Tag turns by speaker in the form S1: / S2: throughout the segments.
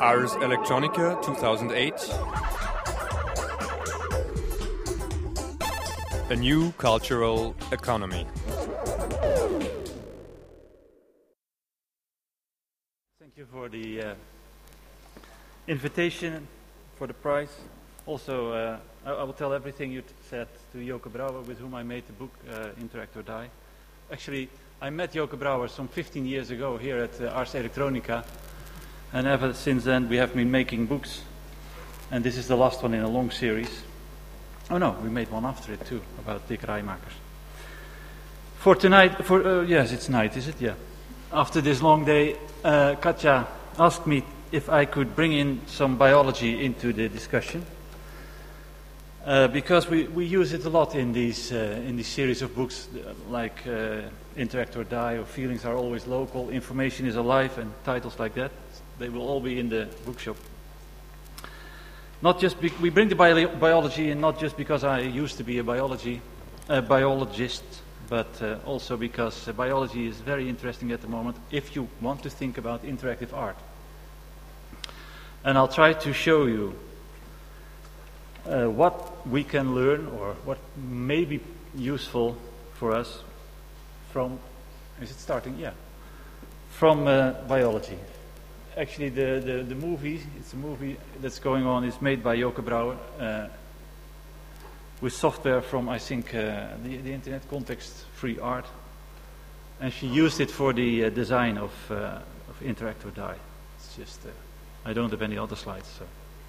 S1: Ars Electronica 2008. A new cultural economy.
S2: Thank you for the invitation, for the prize. Also, I will tell everything you said to Joke Brouwer, with whom I made the book Interact or Die. Actually, I met Joke Brouwer some 15 years ago here at Ars Electronica, and ever since then we have been making books, and this is the last one in a long series. Oh no, we made one after it too, about Dick Rijmakers. For tonight, yes, it's night, is it? Yeah. After this long day, Katja asked me if I could bring in some biology into the discussion, because we use it a lot in these series of books, like Interact or Die, or Feelings Are Always Local, Information is Alive, and titles like that. They will all be in the bookshop. Not just we bring the biology in, not just because I used to be a biologist, but also because biology is very interesting at the moment if you want to think about interactive art. And I'll try to show you what we can learn, or what may be useful for us from, is it starting? Yeah. From biology. Actually, the movie, it's a movie that's going on, is made by Joke Brouwer with software from, I think, the Internet Context Free Art. And she used it for the design of Interact or Die. It's just, I don't have any other slides, so.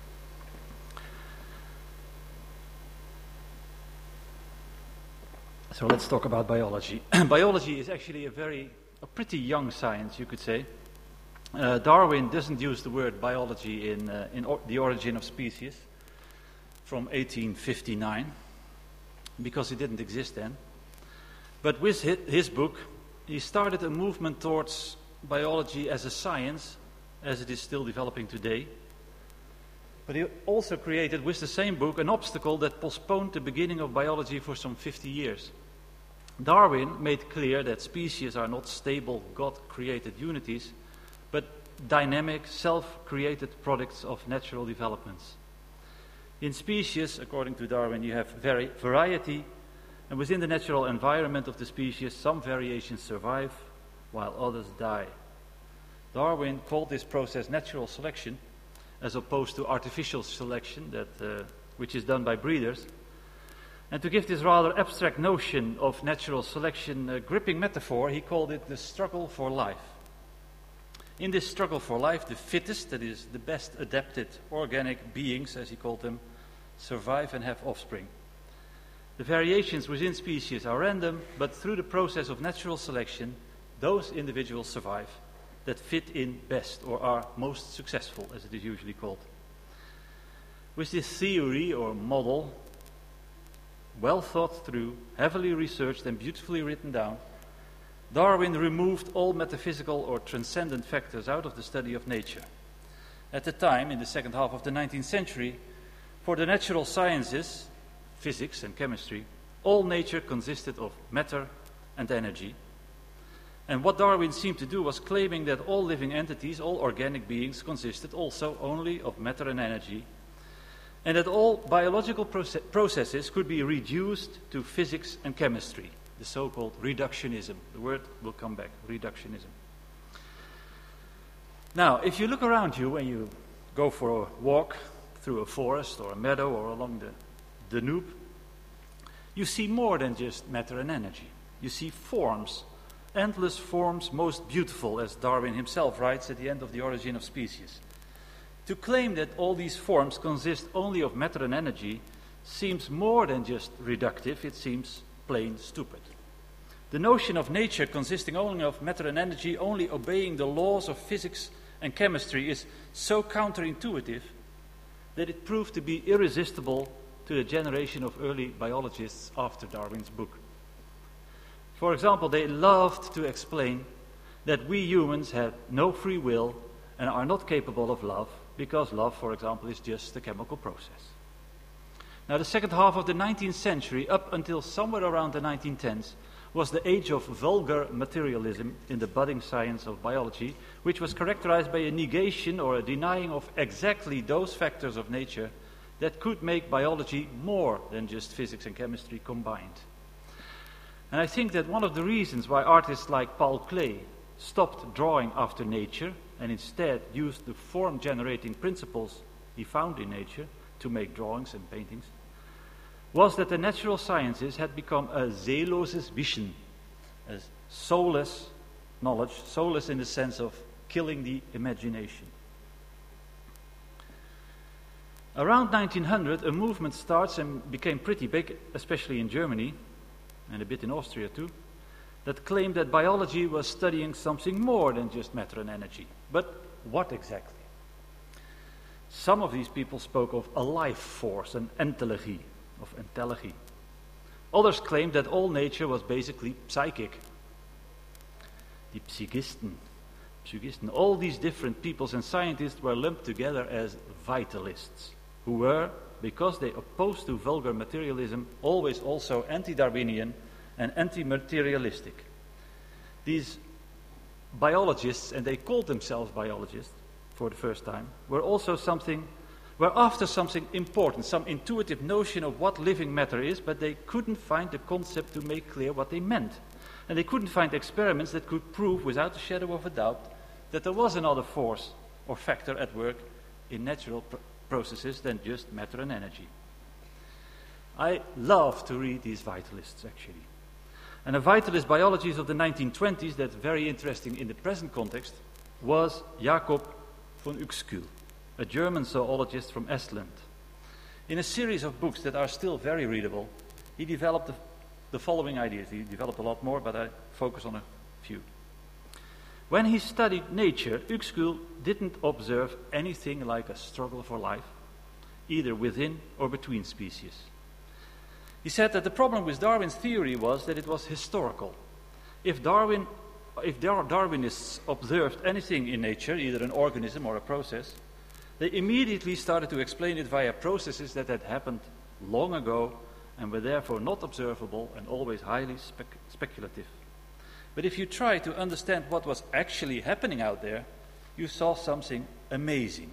S2: So let's talk about biology. Biology is actually a pretty young science, you could say. Darwin doesn't use the word biology in The Origin of Species from 1859, because it didn't exist then. But with his book, he started a movement towards biology as a science, as it is still developing today. But he also created, with the same book, an obstacle that postponed the beginning of biology for some 50 years. Darwin made clear that species are not stable, God-created unities, but dynamic, self-created products of natural developments. In species, according to Darwin, you have variety, and within the natural environment of the species, some variations survive, while others die. Darwin called this process natural selection, as opposed to artificial selection, which is done by breeders. And to give this rather abstract notion of natural selection a gripping metaphor, he called it the struggle for life. In this struggle for life, the fittest, that is, the best adapted organic beings, as he called them, survive and have offspring. The variations within species are random, but through the process of natural selection, those individuals survive that fit in best, or are most successful, as it is usually called. With this theory or model, well thought through, heavily researched and beautifully written down, Darwin removed all metaphysical or transcendent factors out of the study of nature. At the time, in the second half of the 19th century, for the natural sciences, physics and chemistry, all nature consisted of matter and energy. And what Darwin seemed to do was claiming that all living entities, all organic beings, consisted also only of matter and energy, and that all biological processes could be reduced to physics and chemistry. The so-called reductionism. The word will come back, reductionism. Now, if you look around you when you go for a walk through a forest or a meadow or along the Danube, you see more than just matter and energy. You see forms, endless forms, most beautiful, as Darwin himself writes at the end of The Origin of Species. To claim that all these forms consist only of matter and energy seems more than just reductive, it seems plain stupid. The notion of nature consisting only of matter and energy, only obeying the laws of physics and chemistry, is so counterintuitive that it proved to be irresistible to the generation of early biologists after Darwin's book. For example, they loved to explain that we humans have no free will and are not capable of love, because love, for example, is just a chemical process. Now, the second half of the 19th century, up until somewhere around the 1910s, was the age of vulgar materialism in the budding science of biology, which was characterized by a negation or a denying of exactly those factors of nature that could make biology more than just physics and chemistry combined. And I think that one of the reasons why artists like Paul Klee stopped drawing after nature and instead used the form-generating principles he found in nature to make drawings and paintings was that the natural sciences had become a seeloses Wissen, a soulless knowledge, soulless in the sense of killing the imagination. Around 1900, a movement starts and became pretty big, especially in Germany, and a bit in Austria too, that claimed that biology was studying something more than just matter and energy. But what exactly? Some of these people spoke of a life force, an entellegie, of entellegie. Others claimed that all nature was basically psychic. The psychisten, all these different peoples and scientists were lumped together as vitalists, who were, because they opposed to vulgar materialism, always also anti-Darwinian and anti-materialistic. These biologists, and they called themselves biologists for the first time, were after something important, some intuitive notion of what living matter is, but they couldn't find the concept to make clear what they meant. And they couldn't find experiments that could prove without a shadow of a doubt that there was another force or factor at work in natural processes than just matter and energy. I love to read these vitalists, actually. And a vitalist biologist of the 1920s that's very interesting in the present context was Jacob von Uexküll, a German zoologist from Estland. In a series of books that are still very readable, he developed the following ideas. He developed a lot more, but I focus on a few. When he studied nature, Uexküll didn't observe anything like a struggle for life, either within or between species. He said that the problem with Darwin's theory was that it was historical. If Darwinists observed anything in nature, either an organism or a process, they immediately started to explain it via processes that had happened long ago and were therefore not observable and always highly speculative. But if you try to understand what was actually happening out there, you saw something amazing.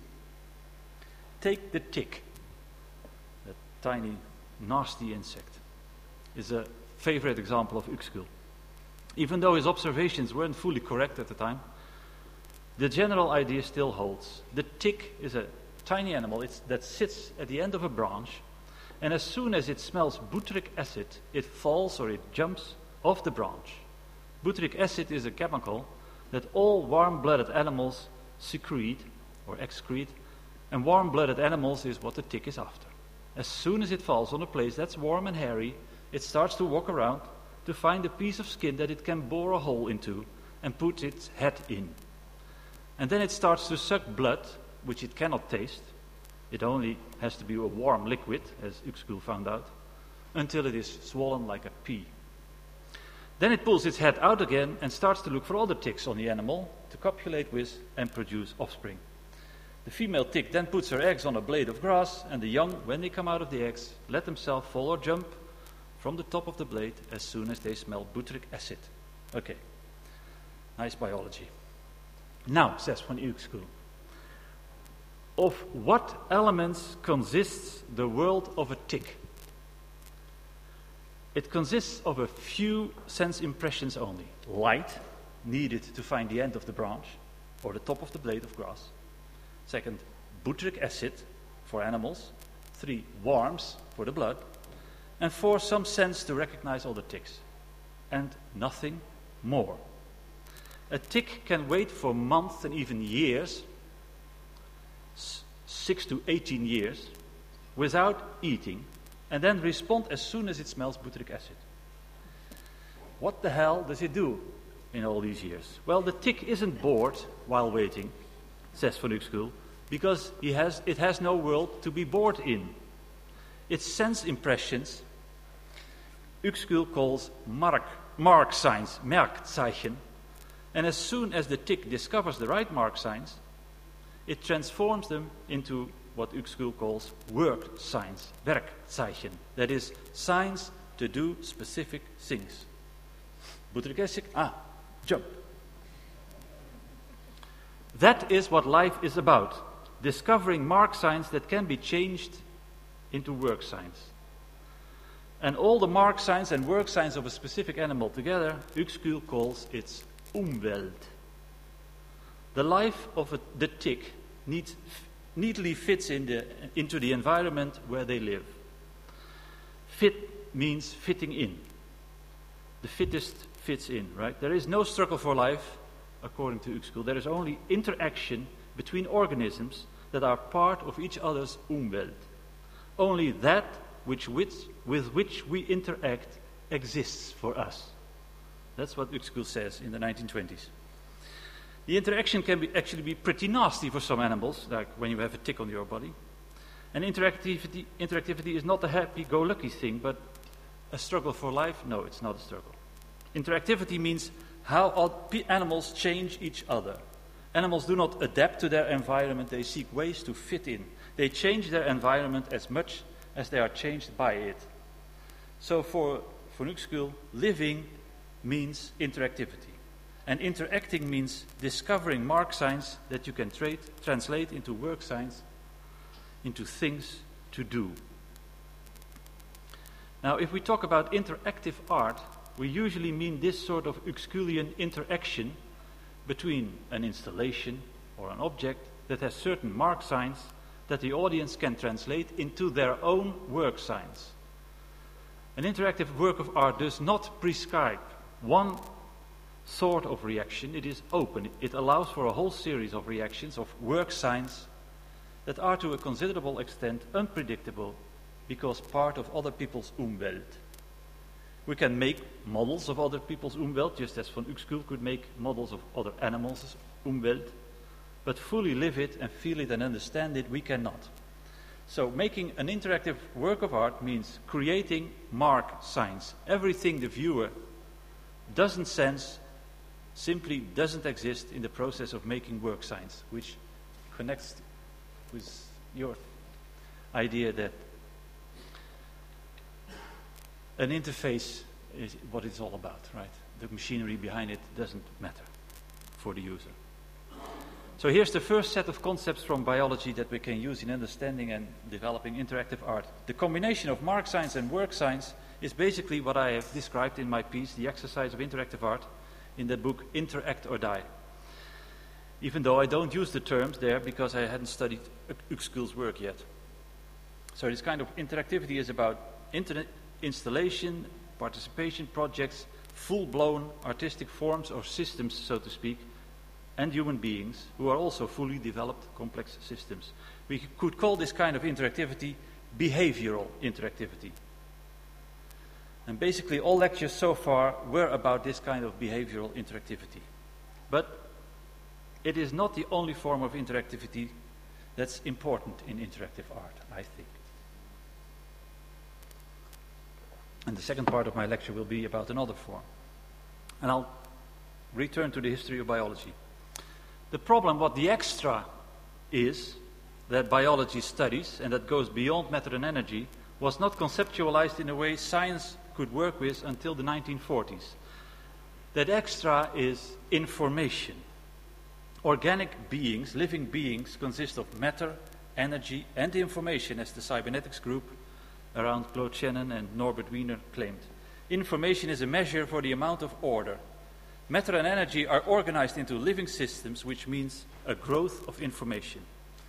S2: Take the tick, that tiny, nasty insect, is a favorite example of Uexküll. Even though his observations weren't fully correct at the time, the general idea still holds. The tick is a tiny animal that sits at the end of a branch, and as soon as it smells butyric acid, it falls or it jumps off the branch. Butyric acid is a chemical that all warm-blooded animals secrete or excrete, and warm-blooded animals is what the tick is after. As soon as it falls on a place that's warm and hairy, it starts to walk around to find a piece of skin that it can bore a hole into and put its head in. And then it starts to suck blood, which it cannot taste. It only has to be a warm liquid, as Uexküll found out, until it is swollen like a pea. Then it pulls its head out again and starts to look for other ticks on the animal to copulate with and produce offspring. The female tick then puts her eggs on a blade of grass, and the young, when they come out of the eggs, let themselves fall or jump from the top of the blade as soon as they smell butyric acid. Okay, nice biology. Now, says von Uexküll, of what elements consists the world of a tick? It consists of a few sense impressions only. Light, needed to find the end of the branch, or the top of the blade of grass. Second, butyric acid for animals. 3, worms for the blood. And 4, some sense to recognize other ticks. And nothing more. A tick can wait for months and even years, 6 to 18 years, without eating, and then respond as soon as it smells butyric acid. What the hell does it do in all these years? Well, the tick isn't bored while waiting, says von Uexküll, because it has no world to be bored in. Its sense impressions, Uexküll calls mark signs, Merkzeichen, and as soon as the tick discovers the right mark signs, it transforms them into what Uexküll calls work signs, Werkzeichen, that is, signs to do specific things. Butyric acid, jump. That is what life is about, discovering mark signs that can be changed into work signs. And all the mark signs and work signs of a specific animal together, Uexküll calls its Umwelt. The life of the tick neatly fits into the environment where they live. Fit means fitting in. The fittest fits in, right? There is no struggle for life, according to Uexküll. There is only interaction between organisms that are part of each other's Umwelt. Only that with which we interact exists for us. That's what Uexküll says in the 1920s. The interaction can actually be pretty nasty for some animals, like when you have a tick on your body. And interactivity is not a happy-go-lucky thing, but a struggle for life? No, it's not a struggle. Interactivity means how animals change each other. Animals do not adapt to their environment, they seek ways to fit in. They change their environment as much as they are changed by it. So for Uexküll, living means interactivity. And interacting means discovering mark signs that you can translate into work signs, into things to do. Now, if we talk about interactive art, we usually mean this sort of Uexküllian interaction between an installation or an object that has certain mark signs that the audience can translate into their own work signs. An interactive work of art does not prescribe one sort of reaction. It is open. It allows for a whole series of reactions, of work signs, that are to a considerable extent unpredictable because part of other people's Umwelt. We can make models of other people's Umwelt, just as von Uexküll could make models of other animals' Umwelt, but fully live it and feel it and understand it, we cannot. So making an interactive work of art means creating mark signs. Everything the viewer doesn't sense simply doesn't exist in the process of making work signs, which connects with your idea that an interface is what it's all about, right? The machinery behind it doesn't matter for the user. So here's the first set of concepts from biology that we can use in understanding and developing interactive art. The combination of mark signs and work signs is basically what I have described in my piece, The Exercise of Interactive Art, in the book Interact or Die. Even though I don't use the terms there because I hadn't studied Uexküll's work yet. So this kind of interactivity is about internet installation, participation projects, full-blown artistic forms or systems, so to speak, and human beings who are also fully developed complex systems. We could call this kind of interactivity behavioral interactivity. And basically all lectures so far were about this kind of behavioral interactivity. But it is not the only form of interactivity that's important in interactive art, I think. And the second part of my lecture will be about another form. And I'll return to the history of biology. The problem, what the extra is, that biology studies, and that goes beyond matter and energy, was not conceptualized in a way science could work with until the 1940s. That extra is information. Organic beings, living beings, consist of matter, energy, and information, as the cybernetics group around Claude Shannon and Norbert Wiener claimed. Information is a measure for the amount of order. Matter and energy are organized into living systems, which means a growth of information.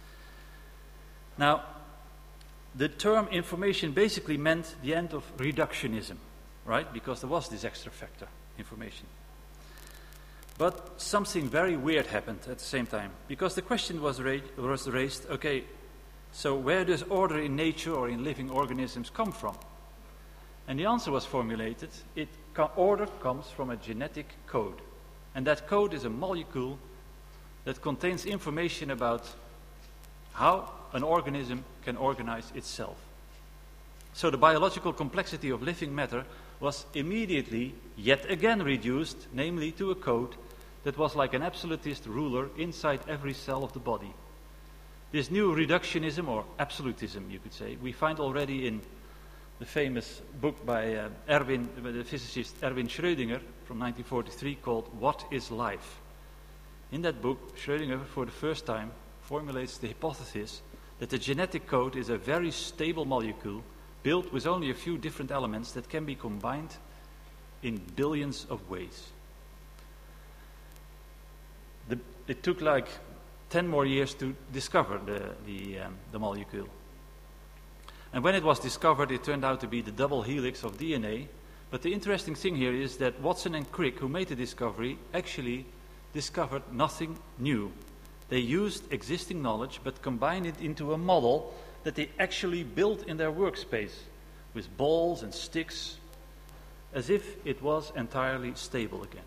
S2: Now, the term information basically meant the end of reductionism, right? Because there was this extra factor, information. But something very weird happened at the same time, because the question was raised, okay, so where does order in nature or in living organisms come from? And the answer was formulated, order comes from a genetic code. And that code is a molecule that contains information about how an organism can organize itself. So the biological complexity of living matter was immediately, yet again reduced, namely to a code that was like an absolutist ruler inside every cell of the body. This new reductionism, or absolutism you could say, we find already in the famous book by the physicist Erwin Schrödinger from 1943 called What is Life? In that book, Schrödinger, for the first time, formulates the hypothesis that the genetic code is a very stable molecule built with only a few different elements that can be combined in billions of ways. It took like 10 more years to discover the molecule. And when it was discovered, it turned out to be the double helix of DNA. But the interesting thing here is that Watson and Crick, who made the discovery, actually discovered nothing new. They used existing knowledge, but combined it into a model that they actually built in their workspace with balls and sticks, as if it was entirely stable again.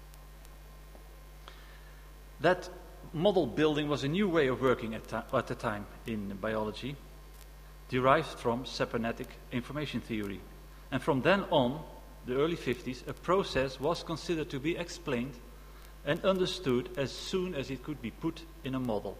S2: That model building was a new way of working at the time in biology, derived from cybernetic information theory. And from then on, the early 50s, a process was considered to be explained and understood as soon as it could be put in a model.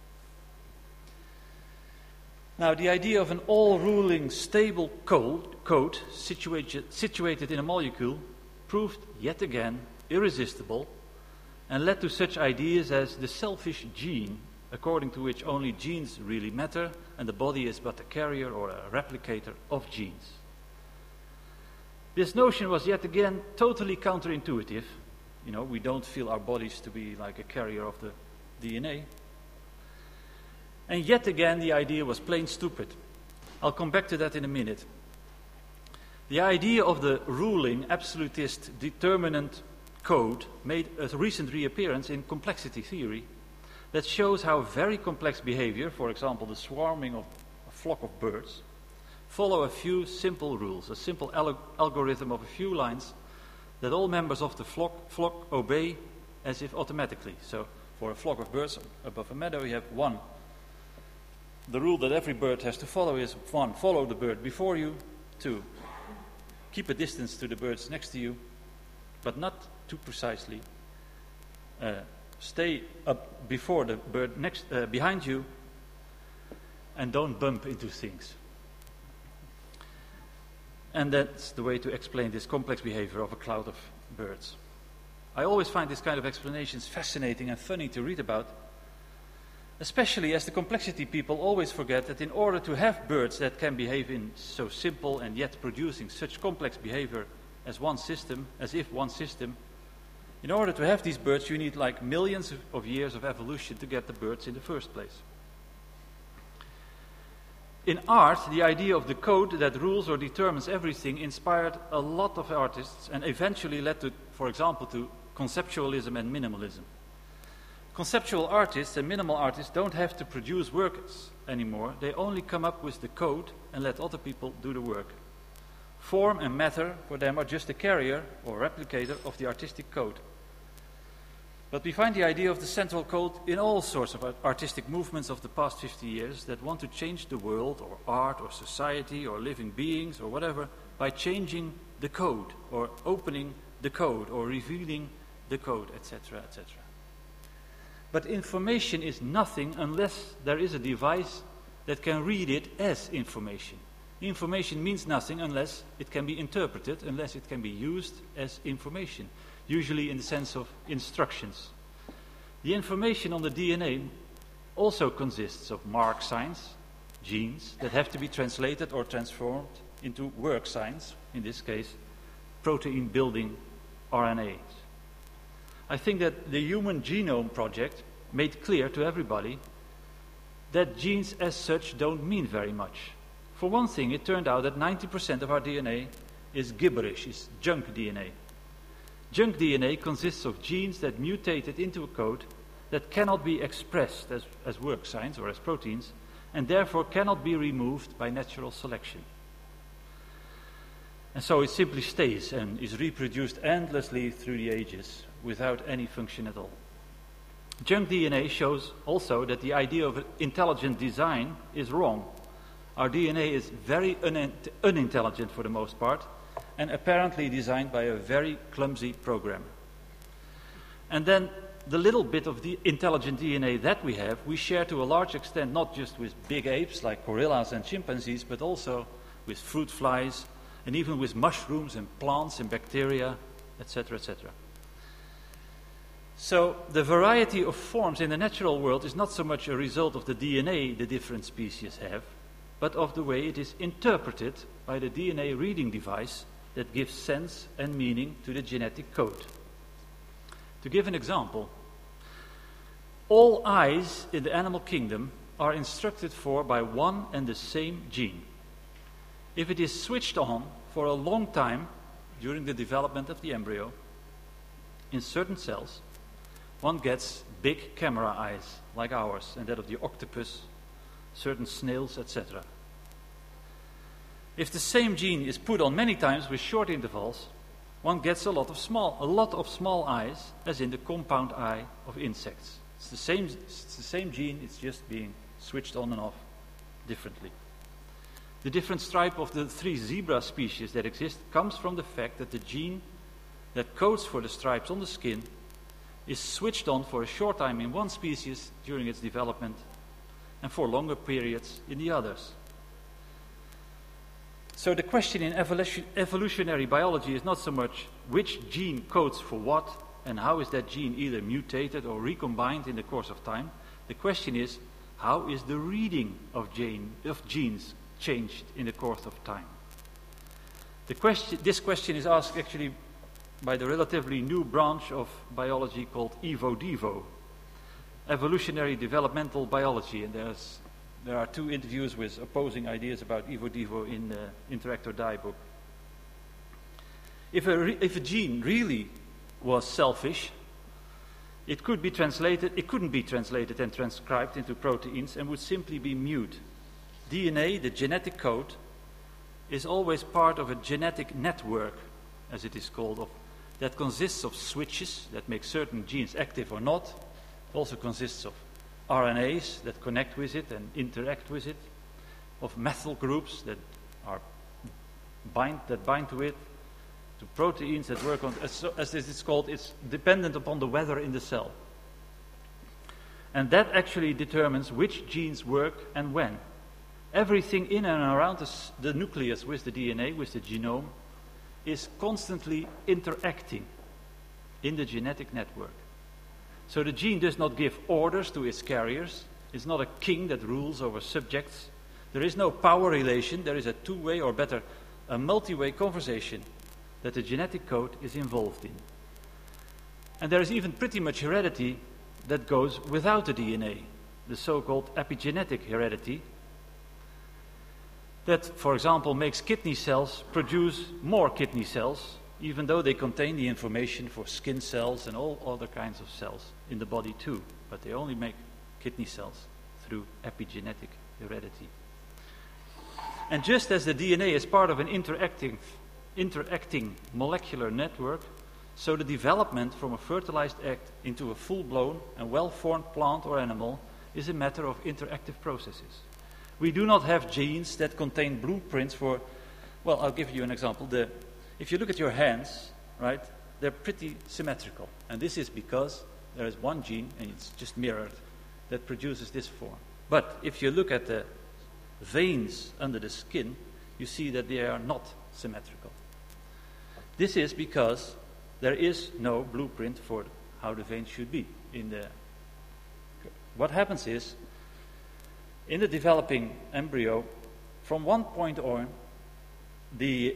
S2: Now, the idea of an all-ruling stable code situated in a molecule proved yet again irresistible and led to such ideas as the selfish gene, according to which only genes really matter and the body is but a carrier or a replicator of genes. This notion was yet again totally counterintuitive. You know, we don't feel our bodies to be like a carrier of the DNA. And yet again, the idea was plain stupid. I'll come back to that in a minute. The idea of the ruling absolutist determinant code made a recent reappearance in complexity theory that shows how very complex behavior, for example, the swarming of a flock of birds, follow a few simple rules, a simple algorithm of a few lines that all members of the flock obey as if automatically. So for a flock of birds above a meadow, you have one. The rule that every bird has to follow is 1, follow the bird before you, 2, keep a distance to the birds next to you, but not too precisely. Stay up before the bird behind you, and don't bump into things. And that's the way to explain this complex behavior of a cloud of birds. I always find this kind of explanations fascinating and funny to read about, especially as the complexity people always forget that in order to have birds that can behave in so simple and yet producing such complex behavior as one system, in order to have these birds you need like millions of years of evolution to get the birds in the first place. In art, the idea of the code that rules or determines everything inspired a lot of artists and eventually led to, for example, to conceptualism and minimalism. Conceptual artists and minimal artists don't have to produce works anymore. They only come up with the code and let other people do the work. Form and matter for them are just a carrier or replicator of the artistic code. But we find the idea of the central code in all sorts of artistic movements of the past 50 years that want to change the world or art or society or living beings or whatever by changing the code or opening the code or revealing the code, etc., etc. But information is nothing unless there is a device that can read it as information. Information means nothing unless it can be interpreted, unless it can be used as information, usually in the sense of instructions. The information on the DNA also consists of mark signs, genes, that have to be translated or transformed into work signs, in this case, protein building RNAs. I think that the Human Genome Project made clear to everybody that genes as such don't mean very much. For one thing, it turned out that 90% of our DNA is gibberish, is junk DNA. Junk DNA consists of genes that mutated into a code that cannot be expressed as work signs or as proteins, and therefore cannot be removed by natural selection. And so it simply stays and is reproduced endlessly through the ages without any function at all. Junk DNA shows also that the idea of intelligent design is wrong. Our DNA is very unintelligent for the most part, and apparently designed by a very clumsy programmer. And then the little bit of the intelligent DNA that we have, we share to a large extent not just with big apes like gorillas and chimpanzees, but also with fruit flies, and even with mushrooms and plants and bacteria etc., etc. So the variety of forms in the natural world is not so much a result of the DNA the different species have, but of the way it is interpreted by the DNA reading device that gives sense and meaning to the genetic code. To give an example, all eyes in the animal kingdom are instructed for by one and the same gene. If it is switched on for a long time during the development of the embryo, in certain cells, one gets big camera eyes like ours and that of the octopus, certain snails, etc. If the same gene is put on many times with short intervals, one gets a lot of small eyes, as in the compound eye of insects. It's the same gene, it's just being switched on and off differently. The different stripe of the 3 zebra species that exist comes from the fact that the gene that codes for the stripes on the skin is switched on for a short time in one species during its development and for longer periods in the others. So the question in evolutionary biology is not so much which gene codes for what and how is that gene either mutated or recombined in the course of time. The question is, how is the reading of genes changed in the course of time? This question is asked actually by the relatively new branch of biology called Evo-Devo, evolutionary developmental biology, and there are 2 interviews with opposing ideas about Evo-Devo in the Interact or Die book. If a gene really was selfish, it couldn't be translated and transcribed into proteins and would simply be mute. DNA, the genetic code, is always part of a genetic network, as it is called, that consists of switches that make certain genes active or not. It also consists of RNAs that connect with it and interact with it, of methyl groups that bind to it, to proteins that work on, as this is called, it's dependent upon the weather in the cell. And that actually determines which genes work and when. Everything in and around the nucleus with the DNA, with the genome, is constantly interacting in the genetic network. So the gene does not give orders to its carriers. It's not a king that rules over subjects. There is no power relation. There is a two-way, or better, a multi-way conversation that the genetic code is involved in. And there is even pretty much heredity that goes without the DNA, the so-called epigenetic heredity, that, for example, makes kidney cells produce more kidney cells, even though they contain the information for skin cells and all other kinds of cells in the body too. But they only make kidney cells through epigenetic heredity. And just as the DNA is part of an interacting molecular network, so the development from a fertilized egg into a full-blown and well-formed plant or animal is a matter of interactive processes. We do not have genes that contain blueprints for, well, I'll give you an example. If you look at your hands, right, they're pretty symmetrical. And this is because there is one gene, and it's just mirrored, that produces this form. But if you look at the veins under the skin, you see that they are not symmetrical. This is because there is no blueprint for how the veins should be. What happens is, in the developing embryo, from one point on, the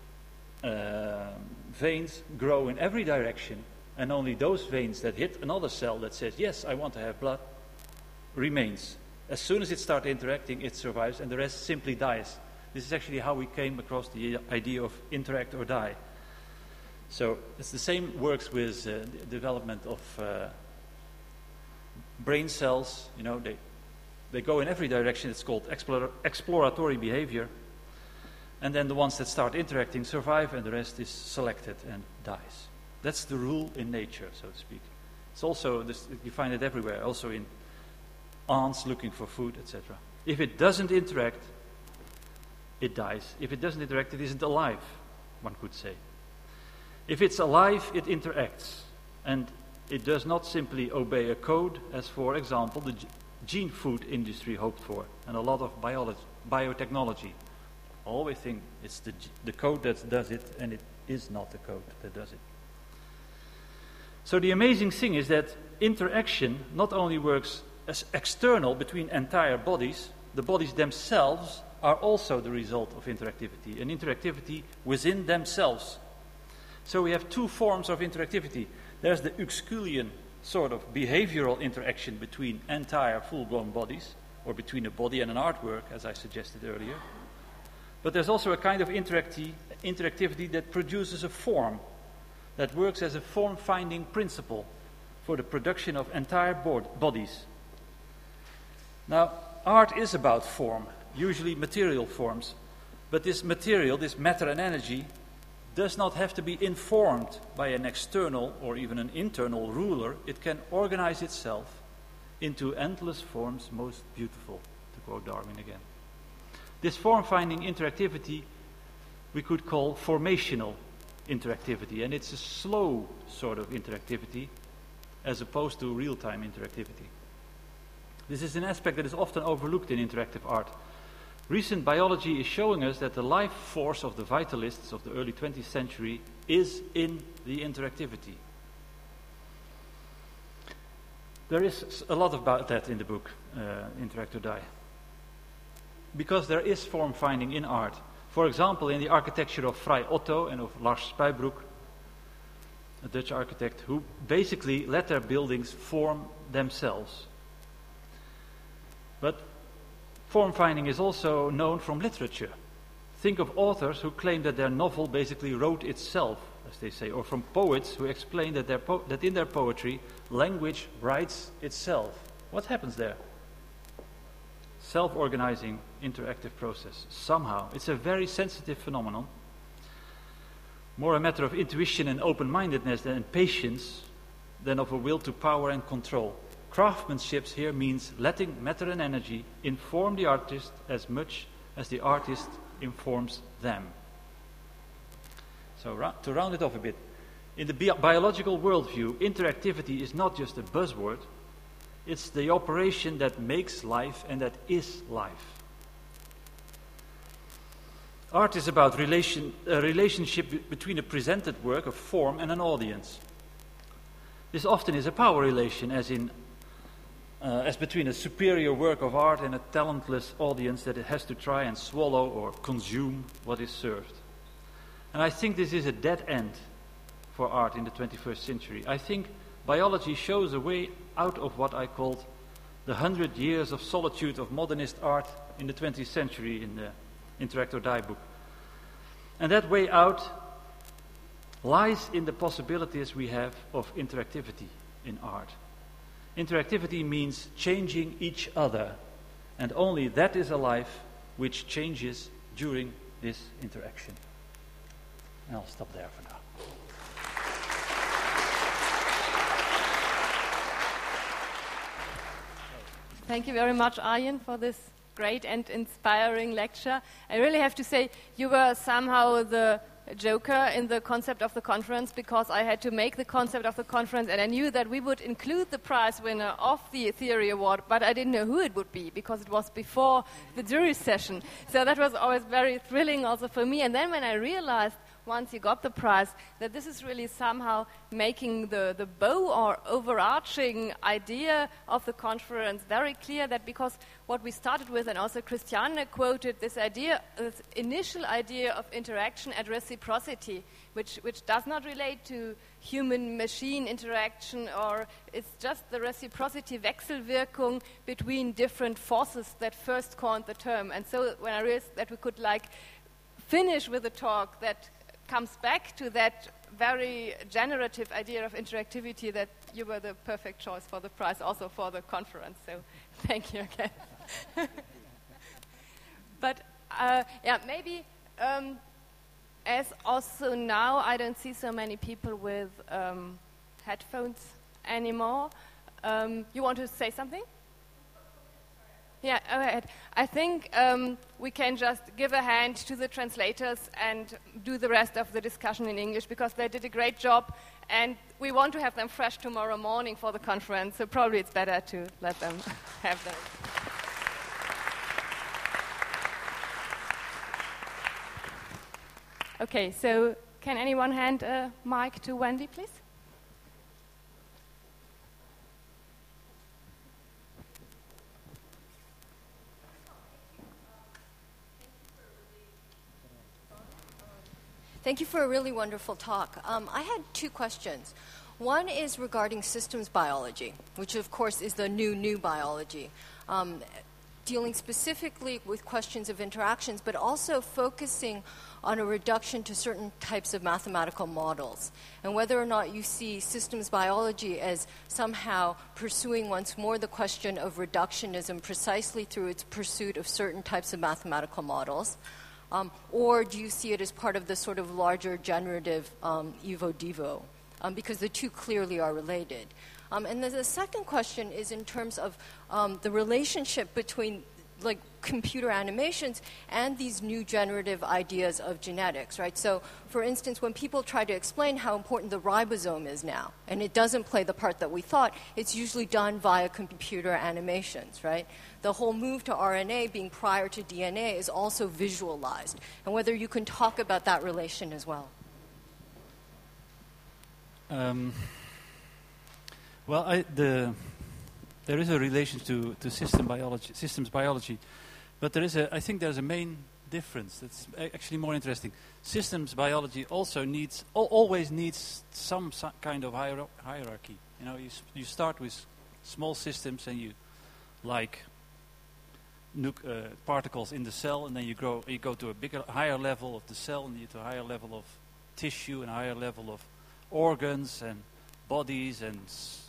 S2: veins grow in every direction, and only those veins that hit another cell that says, yes, I want to have blood, remains. As soon as it starts interacting, it survives, and the rest simply dies. This is actually how we came across the idea of interact or die. So it's the same works with the development of brain cells. You know, they go in every direction. It's called exploratory behavior. And then the ones that start interacting survive, and the rest is selected and dies. That's the rule in nature, so to speak. It's also, you find it everywhere, also in ants looking for food, etc. If it doesn't interact, it dies. If it doesn't interact, it isn't alive, one could say. If it's alive, it interacts. And it does not simply obey a code, as, for example, the gene food industry hoped for, and a lot of biotechnology. I always think it's the code that does it, and it is not the code that does it. So the amazing thing is that interaction not only works as external between entire bodies, the bodies themselves are also the result of interactivity, and interactivity within themselves. So we have two forms of interactivity. There's the Uexkulian sort of behavioral interaction between entire full-blown bodies, or between a body and an artwork, as I suggested earlier. But there's also a kind of interactivity that produces a form, that works as a form-finding principle for the production of entire bodies. Now, art is about form, usually material forms, but this material, this matter and energy, does not have to be informed by an external or even an internal ruler. It can organize itself into endless forms most beautiful, to quote Darwin again. This form-finding interactivity we could call formational interactivity, and it's a slow sort of interactivity as opposed to real-time interactivity. This is an aspect that is often overlooked in interactive art. Recent biology is showing us that the life force of the vitalists of the early 20th century is in the interactivity. There is a lot about that in the book, Interact or Die. Because there is form finding in art. For example, in the architecture of Frei Otto and of Lars Spuybroek, a Dutch architect, who basically let their buildings form themselves. But form finding is also known from literature. Think of authors who claim that their novel basically wrote itself, as they say, or from poets who explain that, that in their poetry, language writes itself. What happens there? Self-organizing, interactive process. Somehow. It's a very sensitive phenomenon. More a matter of intuition and open-mindedness and patience than of a will to power and control. Craftsmanship here means letting matter and energy inform the artist as much as the artist informs them. So to round it off a bit, in the biological worldview, interactivity is not just a buzzword, it's the operation that makes life and that is life. Art is about relationship between a presented work of form and an audience. This often is a power relation, as between a superior work of art and a talentless audience that it has to try and swallow or consume what is served. And I think this is a dead end for art in the 21st century. I think biology shows a way out of what I called the 100 years of solitude of modernist art in the 20th century in the Interact or Die book. And that way out lies in the possibilities we have of interactivity in art. Interactivity means changing each other, and only that is a life which changes during this interaction. And I'll stop there for now.
S3: Thank you very much, Arjen, for this great and inspiring lecture. I really have to say you were somehow the joker in the concept of the conference, because I had to make the concept of the conference and I knew that we would include the prize winner of the Theory Award, but I didn't know who it would be because it was before the jury session. So that was always very thrilling also for me. And then when I realized once you got the prize, that this is really somehow making the bow or overarching idea of the conference very clear, that because what we started with, and also Christiane quoted this idea, this initial idea of interaction at reciprocity, which does not relate to human-machine interaction, or it's just the reciprocity, Wechselwirkung between different forces that first coined the term. And so when I realized that we could finish with a talk that comes back to that very generative idea of interactivity, that you were the perfect choice for the prize, also for the conference. So thank you again. But maybe as also now I don't see so many people with headphones anymore. You want to say something? Yeah, go ahead. I think we can just give a hand to the translators and do the rest of the discussion in English, because they did a great job and we want to have them fresh tomorrow morning for the conference, so probably it's better to let them have them. Okay, so can anyone hand a mic to Wendy, please?
S4: Thank you for a really wonderful talk. I had two questions. One is regarding systems biology, which of course is the new biology, dealing specifically with questions of interactions, but also focusing on a reduction to certain types of mathematical models, and whether or not you see systems biology as somehow pursuing once more the question of reductionism precisely through its pursuit of certain types of mathematical models, or do you see it as part of the sort of larger generative Evo-Devo? Because the two clearly are related. And then the second question is in terms of the relationship between like computer animations and these new generative ideas of genetics, right? So, for instance, when people try to explain how important the ribosome is now, and it doesn't play the part that we thought, it's usually done via computer animations, right? The whole move to RNA being prior to DNA is also visualized, and whether you can talk about that relation as well.
S2: Well, there is a relation to systems biology, but I think there's a main difference that's actually more interesting. Systems biology also always needs some kind of hierarchy. You know, you start with small systems and you like particles in the cell, and then you go to a higher level of the cell, and you to a higher level of tissue, and a higher level of organs and bodies and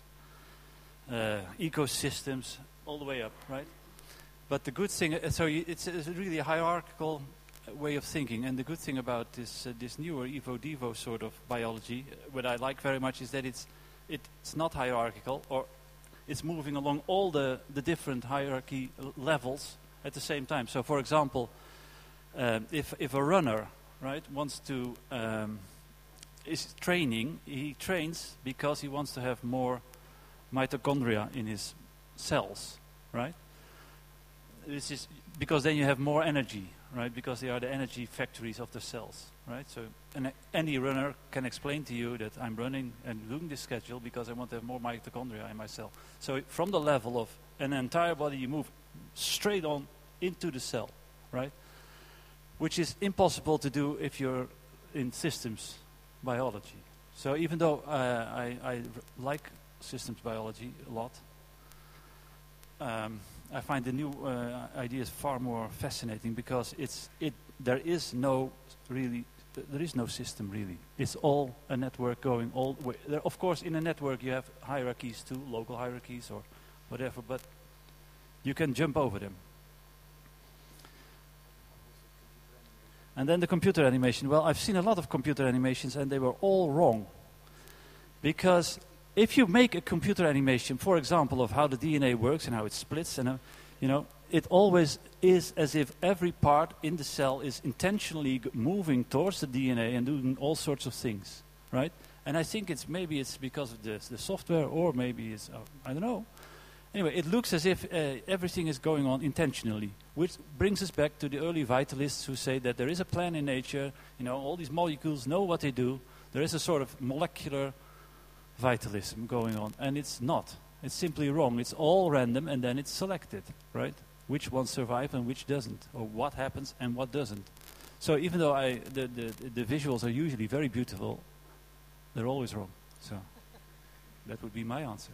S2: ecosystems, all the way up, right? But the good thing, it's really a hierarchical way of thinking, and the good thing about this newer Evo-Devo sort of biology, what I like very much, is that it's not hierarchical, or it's moving along all the different hierarchy levels at the same time. So, for example, if a runner, right, wants to is training, he trains because he wants to have more mitochondria in his cells, right? This is because then you have more energy, right? Because they are the energy factories of the cells, right? So any runner can explain to you that I'm running and doing this schedule because I want to have more mitochondria in my cell. So from the level of an entire body, you move straight on into the cell, right? Which is impossible to do if you're in systems biology. So even though I like systems biology a lot, I find the new ideas far more fascinating because there is no system really. It's all a network going all the way. Of course, in a network you have hierarchies too, local hierarchies or whatever, but you can jump over them. And then the computer animation. Well, I've seen a lot of computer animations and they were all wrong. Because if you make a computer animation, for example, of how the DNA works and how it splits, and it always is as if every part in the cell is intentionally moving towards the DNA and doing all sorts of things, right? And I think maybe it's because of the software, or maybe it's, I don't know. Anyway, it looks as if everything is going on intentionally, which brings us back to the early vitalists who say that there is a plan in nature, all these molecules know what they do. There is a sort of molecular vitalism going on, and it's not. It's simply wrong. It's all random, and then it's selected, right? Which ones survive and which doesn't, or what happens and what doesn't. So even though the visuals are usually very beautiful, they're always wrong. So that would be my answer.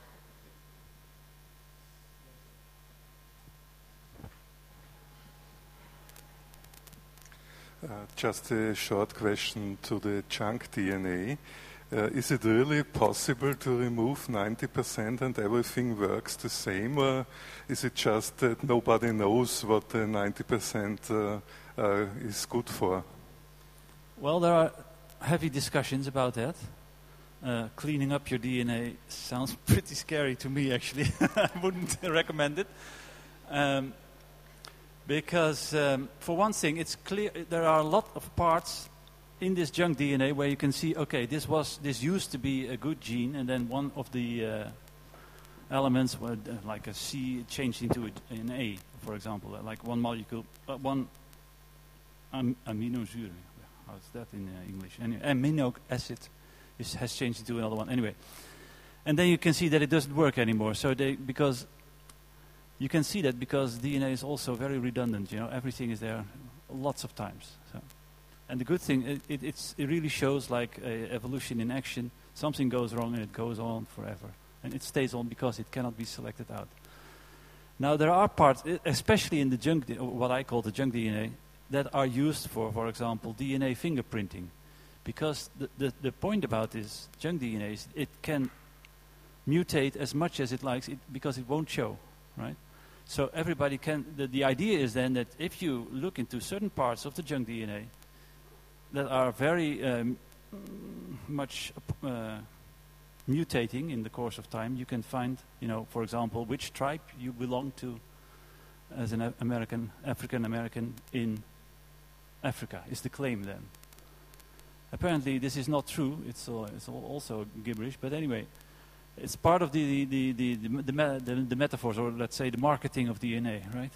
S5: Just a short question to the junk DNA. Is it really possible to remove 90% and everything works the same, or is it just that nobody knows what the 90% is good for?
S2: Well, there are heavy discussions about that. Cleaning up your DNA sounds pretty scary to me, actually. I wouldn't recommend it. Because, for one thing, it's clear there are a lot of parts in this junk DNA where you can see, okay, this used to be a good gene, and then one of the elements, like a C, changed into an A, for example, like one molecule, one aminosyre. How's that in English? Anyway, amino acid has changed into another one. Anyway, and then you can see that it doesn't work anymore. So you can see that because DNA is also very redundant. Everything is there lots of times. So. And the good thing, it really shows like evolution in action. Something goes wrong and it goes on forever. And it stays on because it cannot be selected out. Now there are parts, especially in the junk, what I call the junk DNA, that are used for example, DNA fingerprinting. Because the point about this junk DNA is it can mutate as much as it likes because it won't show, right? So everybody can, the idea is then that if you look into certain parts of the junk DNA that are very much mutating in the course of time, you can find, for example, which tribe you belong to as an African American in Africa, is the claim then. Apparently this is not true, it's also gibberish, but anyway, it's part of the metaphors, or let's say the marketing of DNA, right?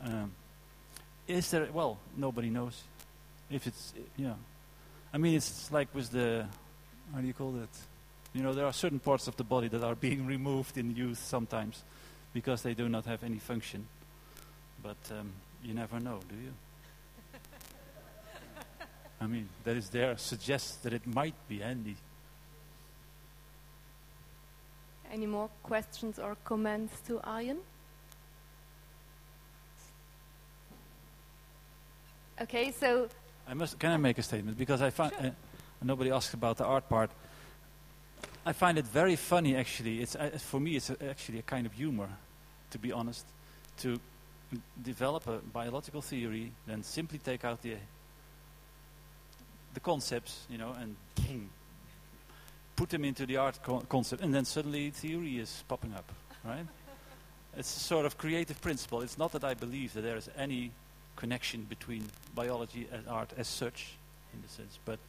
S2: Is there, well, nobody knows if it's, I mean, it's like with the, how do you call it? There are certain parts of the body that are being removed in youth sometimes because they do not have any function. But you never know, do you? I mean, that is there suggests that it might be handy.
S3: Any more questions or comments to Arjen? Okay, so...
S2: Can I make a statement? Because I find...
S3: Sure.
S2: Nobody asked about the art part. I find it very funny, actually. For me, it's actually a kind of humor, to be honest, to develop a biological theory, then simply take out the concepts, and put them into the art concept, and then suddenly theory is popping up, right? It's a sort of creative principle. It's not that I believe that there is any connection between biology and art as such, in the sense, but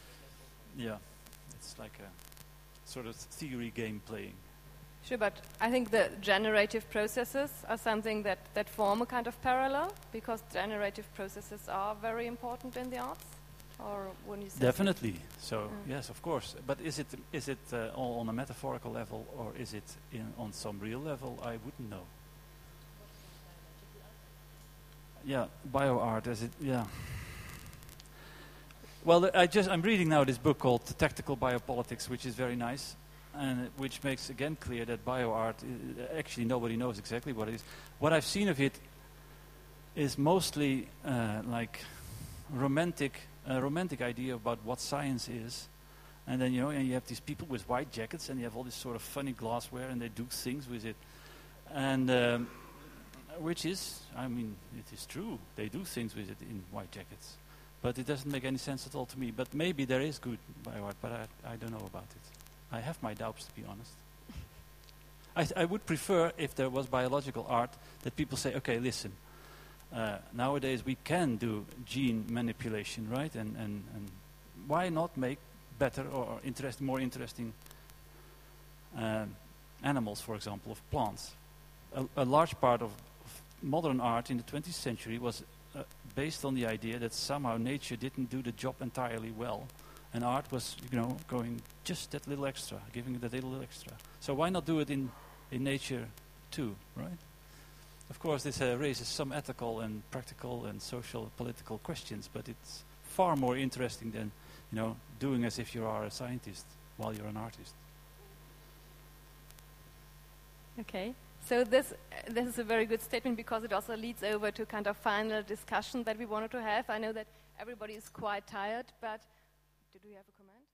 S2: it's like a sort of theory game playing.
S3: Sure, but I think the generative processes are something that form a kind of parallel, because generative processes are very important in the arts. Or when you say
S2: definitely. So yes, of course. But is it all on a metaphorical level, or is it on some real level? I wouldn't know. Yeah, bioart. Is it? Yeah. Well, I'm reading now this book called Tactical Biopolitics, which is very nice, and which makes again clear that bioart actually nobody knows exactly what it is. What I've seen of it is mostly like romantic idea about what science is, and then and you have these people with white jackets, and you have all this sort of funny glassware, and they do things with it, and which is, I mean, it is true, they do things with it in white jackets, but it doesn't make any sense at all to me. But maybe there is good bioart, but I don't know about it. I have my doubts, to be honest. I would prefer, if there was biological art, that people say, okay, listen, nowadays we can do gene manipulation, right? And why not make better or more interesting animals, for example, of plants? A large part of modern art in the 20th century was based on the idea that somehow nature didn't do the job entirely well, and art was, going just that little extra, giving it that little extra. So why not do it in nature too, right? Of course, this raises some ethical and practical and social, political questions, but it's far more interesting than, doing as if you are a scientist while you're an artist.
S3: Okay, so this is a very good statement, because it also leads over to kind of final discussion that we wanted to have. I know that everybody is quite tired, but did we have a comment?